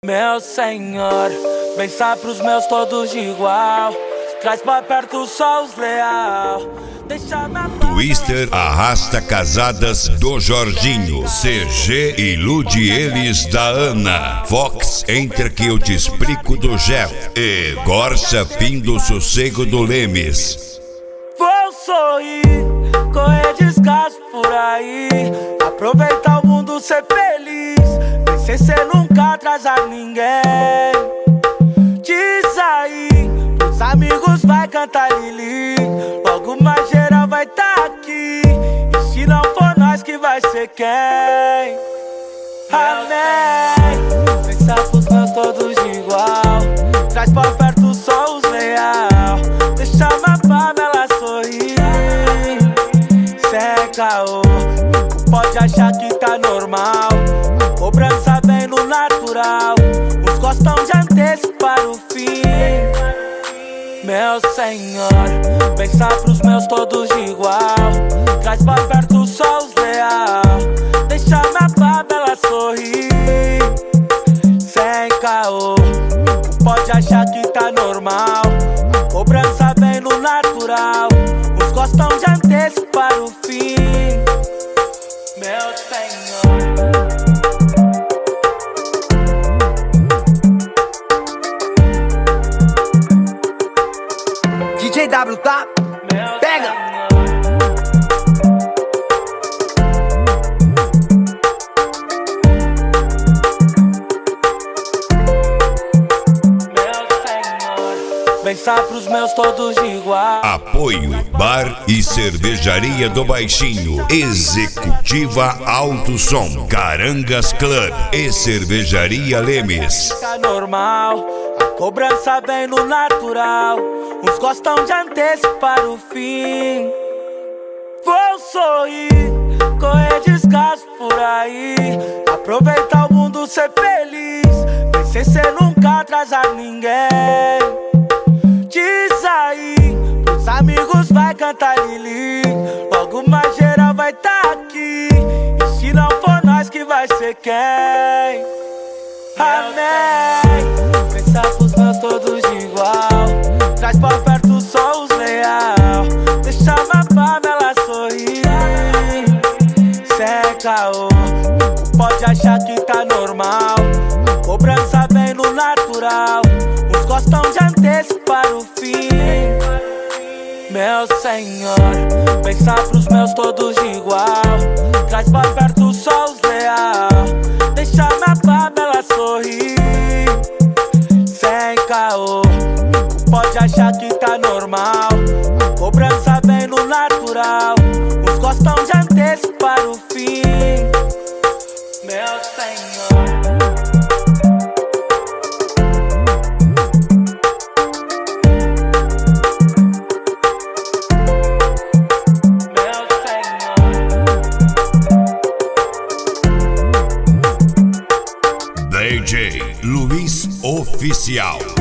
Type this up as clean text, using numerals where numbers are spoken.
Meu senhor, pensa pros meus todos de igual. Traz pra perto só os leal. Deixa na Twister arrasta casadas do Jorginho. CG ilude eles da Ana. Fox entra que eu te explico do Jeff. E Gorsa fim do sossego do Lemes. Vou sorrir, correr descaso por aí. Aproveitar o mundo, ser feliz. Sem cê nunca atrasar ninguém. Diz aí, os amigos vai cantar Lili. Logo mais geral vai tá aqui. E se não for nós que vai ser quem? Amém. Pensar pros meus todos de igual. Traz pra perto só os leal. Deixa uma favela sorrir. Sem caô, pode achar que tá normal. Cobrança bem no natural. Uns gostam de antecipar o fim. Meu senhor, pensa pros meus todos de igual. Traz pra perto só os leal. Deixa minha favela sorrir. Sem caô, pode achar que tá normal. Cobrança bem no natural. Uns gostam de antecipar o fim. Meu senhor. DJ W, tá? Pega! Pensar pros meus todos de igual. Apoio Bar e Cervejaria do Baixinho. Executiva Alto Som. Carangas Club e Cervejaria Lemes. Tá normal, a cobrança bem no natural. Uns gostam de antecipar o fim. Vou sorrir, correr descaso por aí. Aproveitar o mundo, ser feliz. Sem cê nunca atrasar ninguém. Diz aí, os amigos vai cantar Lili. Logo mais geral vai tá aqui. E se não for nós que vai ser quem? Amém. Pensar pros meus todos de igual. Traz pra perto só os leal. Deixa uma favela sorrir. Sem caô, pode achar que tá normal. Cobrança bem no natural. Uns gostam de antecipar o fim. Meu senhor, pensar pros meus todos de igual. Traz pra perto só os leal. Deixa minha favela sorrir. Sem caô, pode achar que tá normal. Cobrança bem no natural. Uns gostam de antecipar o fim. Meu senhor. DJ Luiz Oficial.